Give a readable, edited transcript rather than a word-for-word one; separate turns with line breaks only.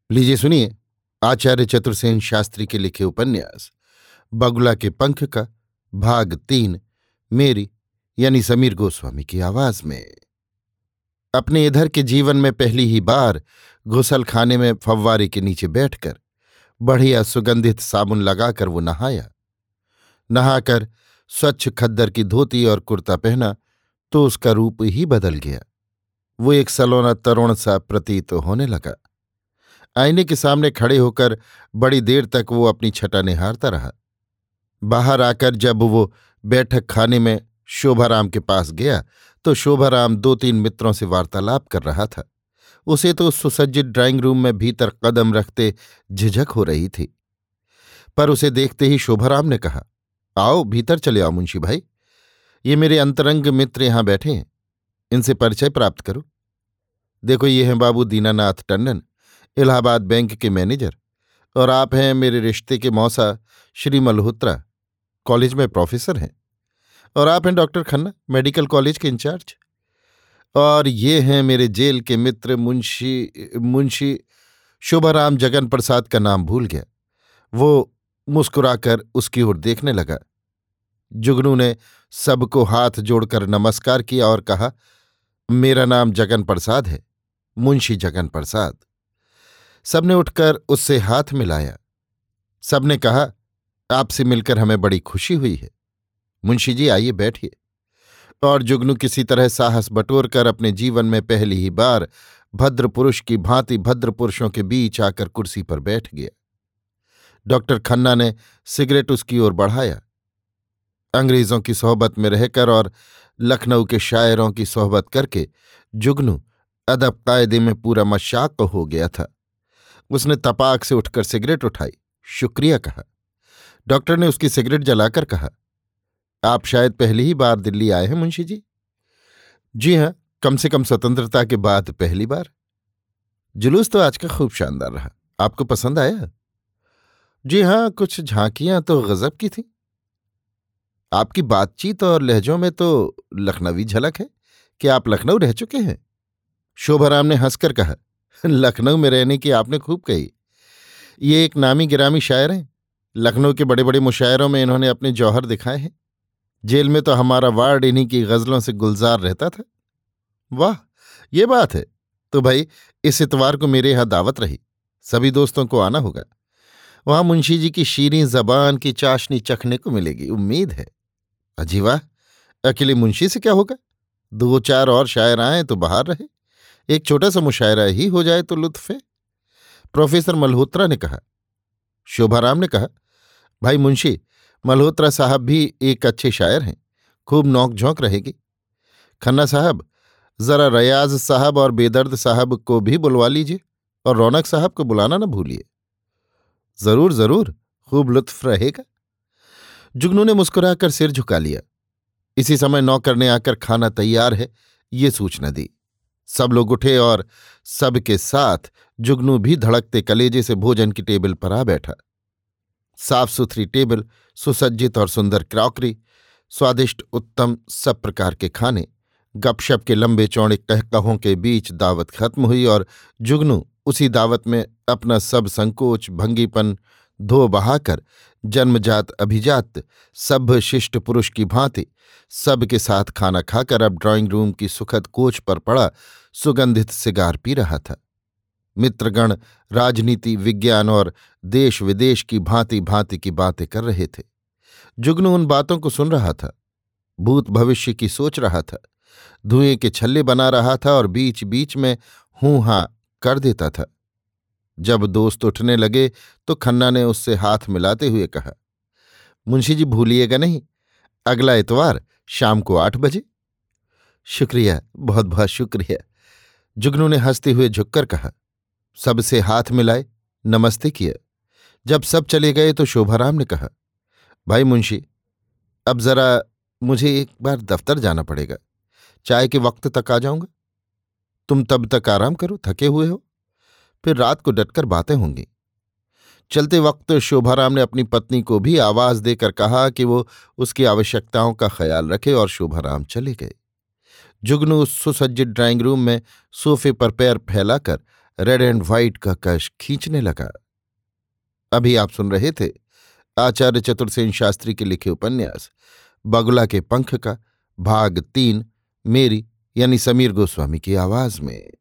लीजिए सुनिए आचार्य चतुर्सेन शास्त्री के लिखे उपन्यास बगुला के पंख का भाग 3 मेरी यानी समीर गोस्वामी की आवाज में। अपने इधर के जीवन में पहली ही बार गुसल खाने में फव्वारे के नीचे बैठकर बढ़िया सुगंधित साबुन लगाकर वो नहाया। नहाकर स्वच्छ खद्दर की धोती और कुर्ता पहना तो उसका रूप ही बदल गया। वो एक सलोना तरुण सा प्रतीत होने लगा। आईने के सामने खड़े होकर बड़ी देर तक वो अपनी छटा निहारता रहा। बाहर आकर जब वो बैठक खाने में शोभाराम के पास गया तो शोभाराम 2-3 मित्रों से वार्तालाप कर रहा था। उसे तो सुसज्जित ड्राइंग रूम में भीतर कदम रखते झिझक हो रही थी, पर उसे देखते ही शोभाराम ने कहा, आओ भीतर चले आओ मुंशी भाई, ये मेरे अंतरंग मित्र यहां बैठे हैं, इनसे परिचय प्राप्त करो। देखो ये हैं बाबू दीनानाथ टंडन, इलाहाबाद बैंक के मैनेजर, और आप हैं मेरे रिश्ते के मौसा श्री मल्होत्रा, कॉलेज में प्रोफेसर हैं। और आप हैं डॉक्टर खन्ना, मेडिकल कॉलेज के इंचार्ज। और ये हैं मेरे जेल के मित्र मुंशी मुंशी शोभाराम जगन प्रसाद का नाम भूल गया। वो मुस्कुराकर उसकी ओर देखने लगा। जुगनू ने सबको हाथ जोड़कर नमस्कार किया और कहा, मेरा नाम जगन प्रसाद है, मुंशी जगन प्रसाद। सबने उठकर उससे हाथ मिलाया। सबने कहा, आपसे मिलकर हमें बड़ी खुशी हुई है। मुंशी जी आइए बैठिए। और जुगनू किसी तरह साहस बटोरकर अपने जीवन में पहली ही बार भद्र पुरुष की भांति भद्र पुरुषों के बीच आकर कुर्सी पर बैठ गया। डॉक्टर खन्ना ने सिगरेट उसकी ओर बढ़ाया। अंग्रेजों की सोहबत में रहकर और लखनऊ के शायरों की सोहबत करके जुगनू अदब कायदे में पूरा मशाक हो गया था। उसने तपाक से उठकर सिगरेट उठाई, शुक्रिया कहा। डॉक्टर ने उसकी सिगरेट जलाकर कहा, आप शायद पहली ही बार दिल्ली आए हैं मुंशी जी। जी हां, कम से कम स्वतंत्रता के बाद पहली बार। जुलूस तो आज का खूब शानदार रहा, आपको पसंद आया? जी हां, कुछ झांकियां तो गजब की थीं। आपकी बातचीत और लहजों में तो लखनवी झलक है। कि आप लखनऊ रह चुके हैं? शोभाराम ने हंसकर कहा, लखनऊ में रहने की आपने खूब कही। ये एक नामी गिरामी शायर हैं। लखनऊ के बड़े बड़े मुशायरों में इन्होंने अपने जौहर दिखाए हैं। जेल में तो हमारा वार्ड इन्हीं की गजलों से गुलजार रहता था। वाह, ये बात है। तो भाई इस इतवार को मेरे यहां दावत रही, सभी दोस्तों को आना होगा। वहां मुंशी जी की शीरीं जबान की चाशनी चखने को मिलेगी, उम्मीद है। अजी वाह, अकेले मुंशी से क्या होगा? 2-4 और शायर आए तो बाहर रहे, एक छोटा सा मुशायरा ही हो जाए तो लुत्फ है। प्रोफेसर मल्होत्रा ने कहा। शोभाराम ने कहा, भाई मुंशी, मल्होत्रा साहब भी एक अच्छे शायर हैं, खूब नोक-झोंक रहेगी। खन्ना साहब, जरा रयाज साहब और बेदर्द साहब को भी बुलवा लीजिए, और रौनक साहब को बुलाना न भूलिए। जरूर जरूर, खूब लुत्फ रहेगा। जुगनू ने मुस्कुराकर सिर झुका लिया। इसी समय नौकर ने आकर खाना तैयार है ये सूचना दी। सब लोग उठे और सबके साथ जुगनू भी धड़कते कलेजे से भोजन की टेबल पर आ बैठा। साफ सुथरी टेबल, सुसज्जित और सुंदर क्रॉकरी, स्वादिष्ट उत्तम सब प्रकार के खाने, गपशप के लंबे चौड़े कहकहों के बीच दावत खत्म हुई और जुगनू उसी दावत में अपना सब संकोच भंगीपन धो बहाकर जन्मजात अभिजात सभ्य शिष्ट पुरुष की भांति सबके साथ खाना खाकर अब ड्राइंग रूम की सुखद कोच पर पड़ा सुगंधित सिगार पी रहा था। मित्रगण राजनीति, विज्ञान और देश विदेश की भांति भांति की बातें कर रहे थे। जुगनू उन बातों को सुन रहा था, भूत भविष्य की सोच रहा था, धुएं के छल्ले बना रहा था और बीच बीच में हूं हां कर देता था। जब दोस्त उठने लगे तो खन्ना ने उससे हाथ मिलाते हुए कहा, मुंशी जी भूलिएगा नहीं, अगला इतवार शाम को 8 बजे। शुक्रिया, बहुत बहुत शुक्रिया, जुगनू ने हंसते हुए झुककर कहा। सबसे हाथ मिलाए, नमस्ते किया। जब सब चले गए तो शोभाराम ने कहा, भाई मुंशी, अब जरा मुझे एक बार दफ्तर जाना पड़ेगा, चाय के वक्त तक आ जाऊंगा। तुम तब तक आराम करो, थके हुए हो, फिर रात को डटकर बातें होंगी। चलते वक्त शोभाराम ने अपनी पत्नी को भी आवाज देकर कहा कि वो उसकी आवश्यकताओं का ख्याल रखे और शोभाराम चले गए। जुगनू उस सुसज्जित ड्राइंग रूम में सोफे पर पैर फैलाकर रेड एंड व्हाइट का कश खींचने लगा। अभी आप सुन रहे थे आचार्य चतुर्सेन शास्त्री के लिखे उपन्यास बगुला के पंख का भाग 3, मेरी यानी समीर गोस्वामी की आवाज में।